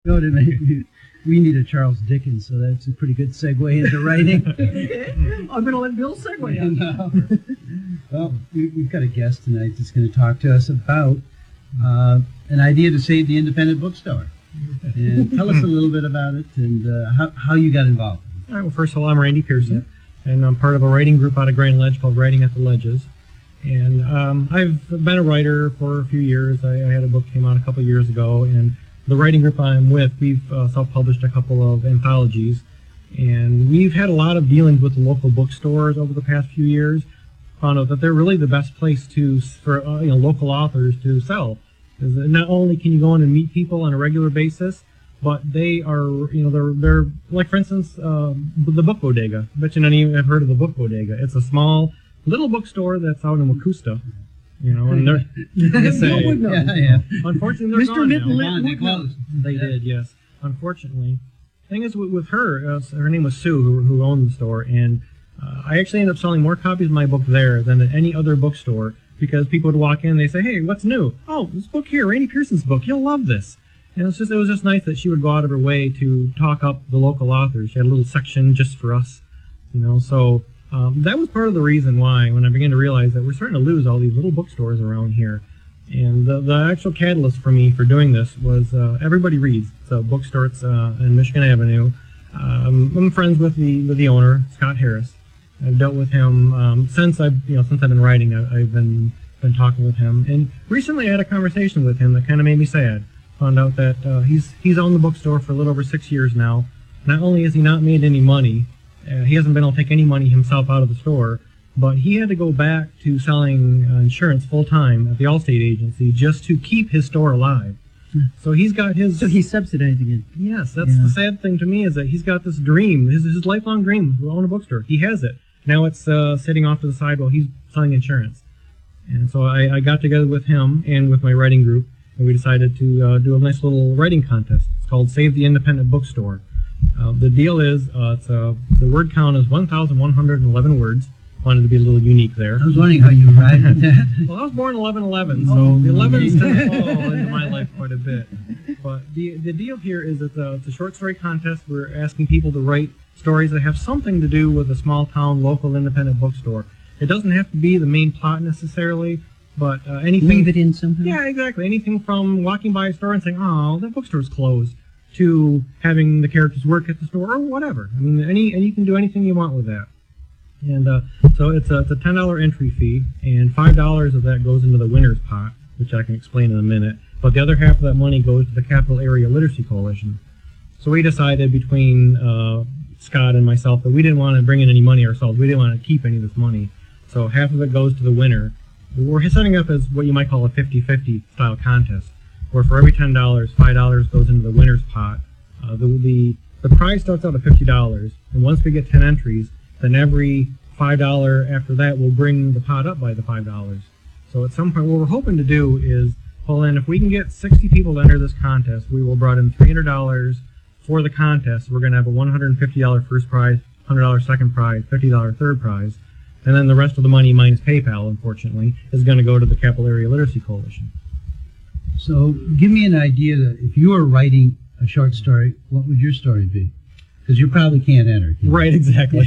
No, we need a Charles Dickens, so that's a pretty good segue into writing. I'm going to let Bill segue. Well, we've got a guest tonight that's going to talk to us about an idea to save the independent bookstore. And tell us a little bit about it and how you got involved. All right, well, first of all, I'm Randy Pearson, and I'm part of a writing group out of Grand Ledge called Writing at the Ledges. And I've been a writer for a few years. I had a book came out a couple years ago, and the writing group I'm with, we've self-published a couple of anthologies, and we've had a lot of dealings with the local bookstores over the past few years. Found out that they're really the best place for local authors to sell. Because not only can you go in and meet people on a regular basis, but they are, they're like, for instance, the Book Bodega. I bet you none of you have heard of the Book Bodega. It's a small little bookstore that's out in Wacusta. And they're unfortunately they're gone now. They did, yes. Unfortunately, the thing is with her, her name was Sue, who owned the store, and I actually ended up selling more copies of my book there than at any other bookstore, because people would walk in and they say, "Hey, what's new?" "Oh, this book here, Randy Pearson's book. You'll love this." And it was just nice that she would go out of her way to talk up the local authors. She had a little section just for us, So that was part of the reason why, when I began to realize that we're starting to lose all these little bookstores around here. And the actual catalyst for me for doing this was Everybody Reads. It's a bookstore. It's in Michigan Avenue. I'm friends with the owner, Scott Harris. I've dealt with him since I've been writing. I've been talking with him. And recently I had a conversation with him that kind of made me sad. Found out that he's owned the bookstore for a little over 6 years now. Not only has he not made any money, he hasn't been able to take any money himself out of the store, but he had to go back to selling insurance full-time at the Allstate agency just to keep his store alive. So he's got his... So he's subsidizing it. Yes, that's the sad thing to me, is that he's got this dream, his lifelong dream to own a bookstore. He has it. Now it's sitting off to the side while he's selling insurance. And so I got together with him and with my writing group, and we decided to do a nice little writing contest. It's called Save the Independent Bookstore. The deal is, the word count is 1,111 words. Wanted to be a little unique there. I was wondering how you arrived at that. Well, I was born 11/11, so the 11s tend to fall into my life quite a bit. But the deal here is that it's a short story contest. We're asking people to write stories that have something to do with a small town, local, independent bookstore. It doesn't have to be the main plot necessarily, but anything... Weave it in somehow? Yeah, exactly. Anything from walking by a store and saying, "Oh, that bookstore's closed," to having the characters work at the store, or whatever. I mean, and you can do anything you want with that. And so it's a $10 entry fee, and $5 of that goes into the winner's pot, which I can explain in a minute. But the other half of that money goes to the Capital Area Literacy Coalition. So we decided between Scott and myself that we didn't want to bring in any money ourselves. We didn't want to keep any of this money. So half of it goes to the winner. We're setting up as what you might call a 50-50 style contest, where for every $10, $5 goes into the winner's pot. The prize starts out at $50, and once we get 10 entries, then every $5 after that will bring the pot up by the $5. So at some point, what we're hoping to do is pull in, if we can get 60 people to enter this contest, we will brought in $300 for the contest. We're going to have a $150 first prize, $100 second prize, $50 third prize, and then the rest of the money, minus PayPal, unfortunately, is going to go to the Capital Area Literacy Coalition. So give me an idea that if you were writing a short story, what would your story be? Because you probably can't enter. Right, exactly.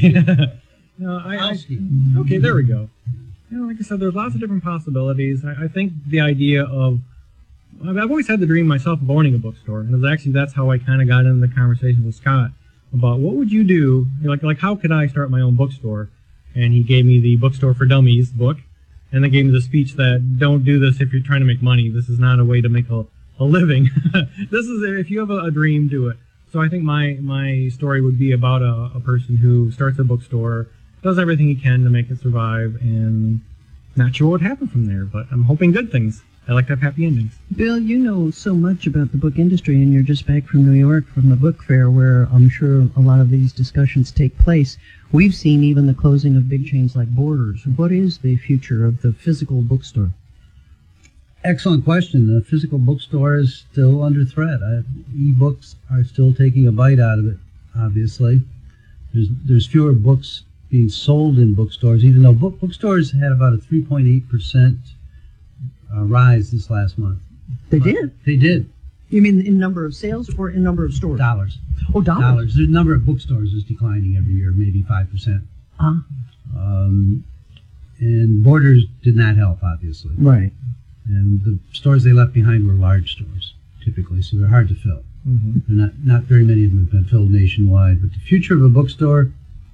Okay, there we go. Like I said, there's lots of different possibilities. I think the idea of... I've always had the dream myself of owning a bookstore, and that's how I kind of got into the conversation with Scott about what would you do, like how could I start my own bookstore? And he gave me the Bookstore for Dummies book, and then gave me the speech that don't do this if you're trying to make money. This is not a way to make a living. This is, if you have a dream, do it. So I think my story would be about a person who starts a bookstore, does everything he can to make it survive, and not sure what would happen from there, but I'm hoping good things. I like to have happy endings. Bill, you know so much about the book industry, and you're just back from New York from the book fair where I'm sure a lot of these discussions take place. We've seen even the closing of big chains like Borders. What is the future of the physical bookstore? Excellent question. The physical bookstore is still under threat. E-books are still taking a bite out of it, obviously. There's fewer books being sold in bookstores, even though bookstores had about a 3.8% rise this last month. They did? They did. You mean in number of sales or in number of stores? Dollars. Oh, dollars. Dollars. The number of bookstores is declining every year, maybe 5%. And Borders did not help, obviously. Right. And the stores they left behind were large stores, typically, so they're hard to fill. Mm-hmm. They're not very many of them have been filled nationwide. But the future of a bookstore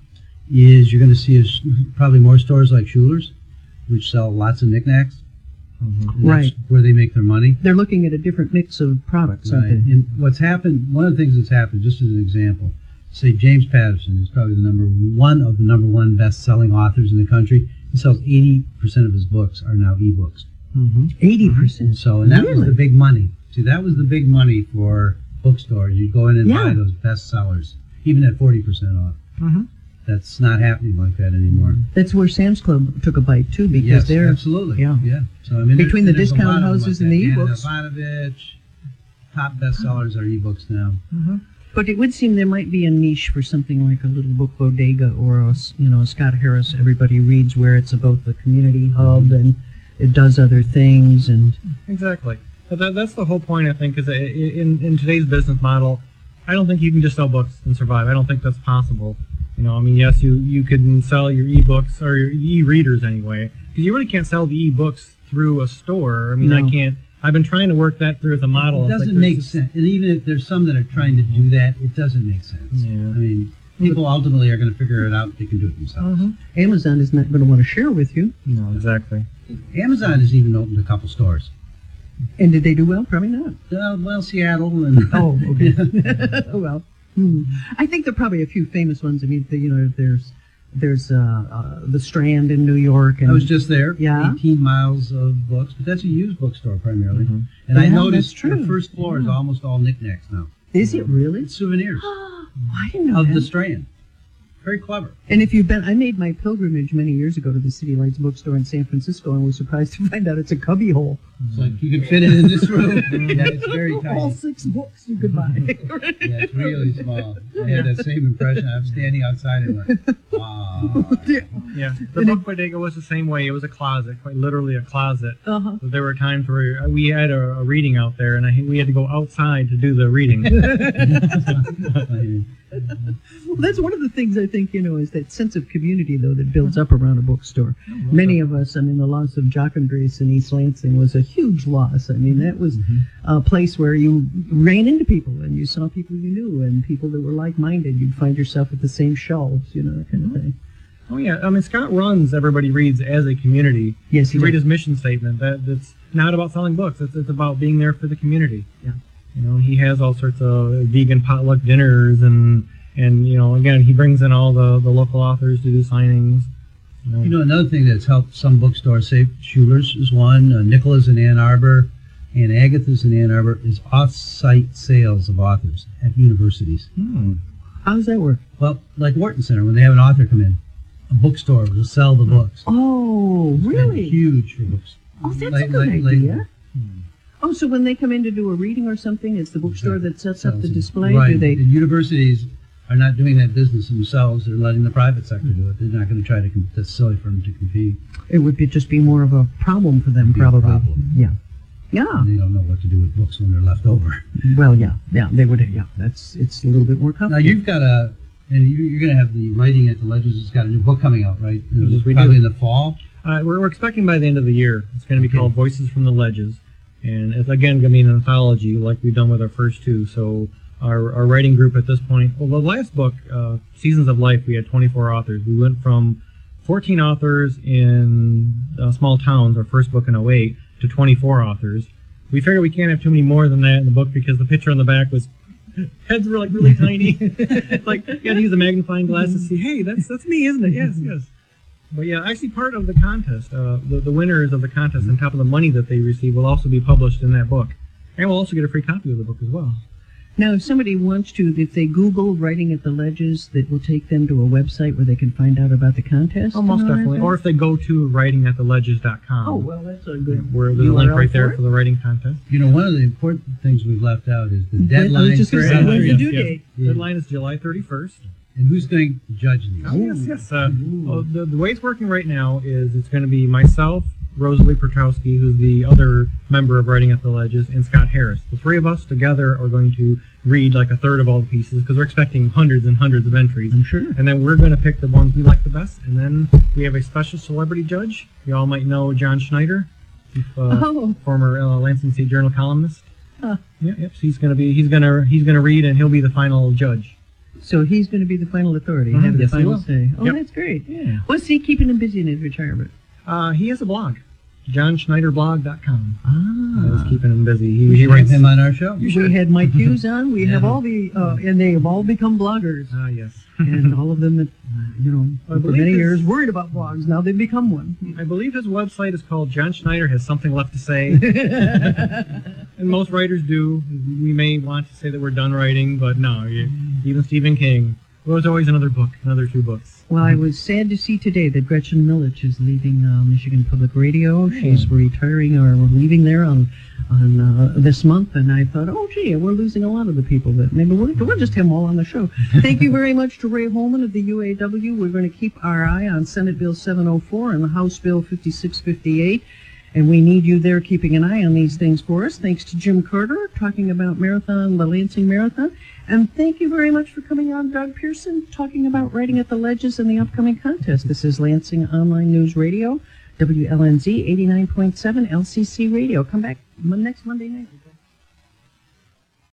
is you're going to see probably more stores like Schuler's, which sell lots of knickknacks. Mm-hmm. Right. Where they make their money. They're looking at a different mix of products, aren't Right. they? And what's happened, one of the things that's happened, just as an example, say James Patterson is probably the number one best-selling authors in the country. He sells 80% of his books are now ebooks. 80%. So, and that was Really? the big money. See, that was the big money for bookstores. You go in and buy Yeah. those bestsellers, even at 40% off. Mm-hmm. That's not happening like that anymore. That's where Sam's Club took a bite too, because Yes, they're absolutely. yeah. So I mean, Between the there's a discount lot of them houses like and the that. ebooks. Anna Ivanovich, top bestsellers are ebooks now. Mm-hmm. But it would seem there might be a niche for something like a little book bodega or a Scott Harris Everybody Reads, where it's about the community hub and it does other things and Exactly. But that's the whole point, I think, is that in today's business model, I don't think you can just sell books and survive. I don't think that's possible. I mean, yes, you can sell your ebooks or your e-readers anyway, because you really can't sell the e-books through a store. I mean, No. I can't. I've been trying to work that through as a model. It It's like doesn't there's make this- sense. And even if there's some that are trying to do that, it doesn't make sense. Yeah. I mean, people ultimately are going to figure it out. They can do it themselves. Mhm. Amazon is not going to want to share with you. No, exactly. Amazon has even opened a couple stores. And did they do well? Probably not. Well, Seattle and Oh, okay. Well, I think there are probably a few famous ones. I mean, there's the Strand in New York. And I was just there. Yeah. 18 miles of books, but that's a used bookstore primarily. Mhm. And I Yeah, noticed that's true. the first floor is almost all knickknacks now. Is it really? It's souvenirs I didn't know of that. the Strand. Very clever. And if you've been, I made my pilgrimage many years ago to the City Lights bookstore in San Francisco and was surprised to find out it's a cubby hole. It's like you can fit it in this room. Yeah, it's very All tiny. 6 books you could buy. Yeah, it's really small. I had that same impression. I'm standing outside and went, wow. Yeah, the book bodega was the same way. It was a closet, quite literally a closet. Uh-huh. So there were times where we had a reading out there, and we had to go outside to do the reading. Well, that's one of the things I think, is that sense of community, though, that builds up around a bookstore. Many of us, I mean, the loss of Jock and Grace in East Lansing was a huge loss. I mean, that was a place where you ran into people and you saw people you knew and people that were like-minded. You'd find yourself at the same shelves, that kind of thing. Oh yeah, I mean Scott runs Everybody Reads as a community. Yes, he You read does. his mission statement. That's not about selling books. It's about being there for the community. Yeah. He has all sorts of vegan potluck dinners and again he brings in all the local authors to do signings. Another thing that's helped some bookstores, say Schuler's is one, Nicola's in Ann Arbor, and Agatha's in Ann Arbor, is off-site sales of authors at universities. How does that work? Well, like Wharton Center, when they have an author come in, a bookstore will sell the books. Oh, It's been really? huge for books. Oh, that's a Late- good late- late- idea. Oh, so when they come in to do a reading or something, it's the bookstore that sets up the display? Right. Do they? And universities are not doing that business themselves. They're letting the private sector do it. They're not going to try to. That's silly for them to compete. It would just be more of a problem for them, Be a probably. problem. Yeah. Yeah. And they don't know what to do with books when they're left over. Well, yeah. They would. Yeah. It's a little bit more Now complicated. you've got and you're going to have the Writing at the Ledges. It's got a new book coming out, right? Yes, we Probably do. in the fall. We're expecting by the end of the year. It's going to be Okay. called Voices from the Ledges, and it's again going to be an anthology like we've done with our first two. So our writing group at this point, well, the last book, Seasons of Life, we had 24 authors. We went from 14 authors in small towns, our first book in 2008, to 24 authors. We figured we can't have too many more than that in the book because the picture on the back was heads were like really tiny. Like you had to use a magnifying glass to see. Hey, that's me, isn't it? Yes, yes. But yeah, actually part of the contest, the winners of the contest, on top of the money that they receive, will also be published in that book. And we'll also get a free copy of the book as well. Now, if somebody wants to, if they Google Writing at the Ledges, that will take them to a website where they can find out about the contest? Oh, most and all that definitely. stuff? Or if they go to writingattheledges.com, Oh, well, that's a good where there's a link URL right there for for the writing contest. One of the important things we've left out is the I was deadline just for gonna say, when's entry. the due date? Deadline is July 31st. And who's going to judge these? Oh, yes, yes. The way it's working right now is it's going to be myself Rosalie Petrowski, who's the other member of Writing at the Ledges, and Scott Harris. The three of us together are going to read like a third of all the pieces because we're expecting hundreds and hundreds of entries. I'm sure. And then we're going to pick the ones we like the best. And then we have a special celebrity judge. You all might know John Schneider, former Lansing State Journal columnist. Yep. So he's going to read, and he'll be the final judge. So he's going to be the final authauthority, Mhm, have the yes, he final will. say. Oh, Yep. that's great. Yeah. What's he keeping him busy in his retirement? He has a blog, johnschneiderblog.com. That's Ah. keeping him busy. We He should have writes him on our show. We had Mike Hughes on. We have Yeah. all the, and they have all become bloggers. Yes. And all of them that, I for believe many his- years worried about blogs. Now they've become one. I believe his website is called John Schneider Has Something Left to Say. And most writers do. We may want to say that we're done writing, but no. Even Stephen King. Well, there's always another book, another 2 books. Well, I was sad to see today that Gretchen Millich is leaving Michigan Public Radio. She's retiring or leaving there on this month, and I thought, oh, gee, we're losing a lot of the people that maybe we'll just have them all on the show. Thank you very much to Ray Holman of the UAW. We're going to keep our eye on Senate Bill 704 and the House Bill 5658. And we need you there keeping an eye on these things for us. Thanks to Jim Carter talking about marathon, the Lansing Marathon. And thank you very much for coming on, Doug Pearson, talking about Writing at the Ledges and the upcoming contest. This is Lansing Online News Radio, WLNZ 89.7 LCC Radio. Come back next Monday night.